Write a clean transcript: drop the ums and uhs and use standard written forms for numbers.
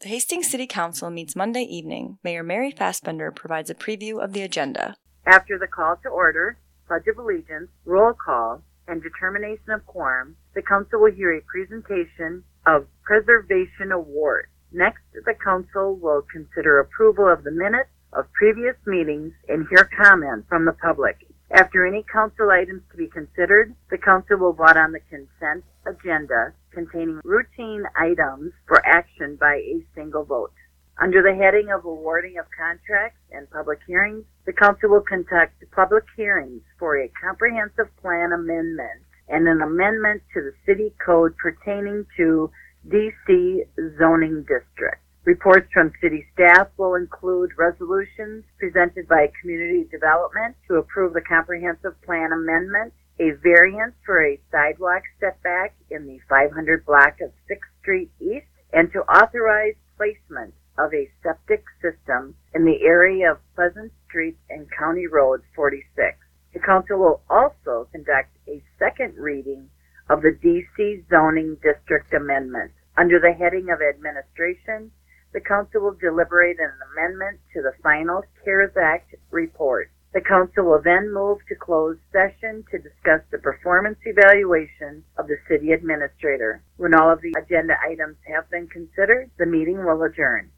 The Hastings City Council meets Monday evening. Mayor Mary Fassbender provides a preview of the agenda. After the call to order, Pledge of Allegiance, roll call, and determination of quorum, the Council will hear a presentation of Preservation Award. Next, the Council will consider approval of the minutes of previous meetings and hear comments from the public. After any Council items to be considered, the Council will vote on the consent agenda containing routine items for action by a single vote. Under the heading of awarding of contracts and public hearings, the Council will conduct public hearings for a comprehensive plan amendment and an amendment to the City Code pertaining to DC zoning district. Reports from City staff will include resolutions presented by Community Development to approve the comprehensive plan amendment, a variance for a sidewalk setback in the 500 block of 6th Street East, and to authorize placement of a septic system in the area of Pleasant Street and County Road 46. The Council will also conduct a second reading of the DC zoning district amendment. Under the heading of administration, the Council will deliberate an amendment to the final CARES Act report. The Council will then move to closed session to discuss the performance evaluation of the City Administrator. When all of the agenda items have been considered, the meeting will adjourn.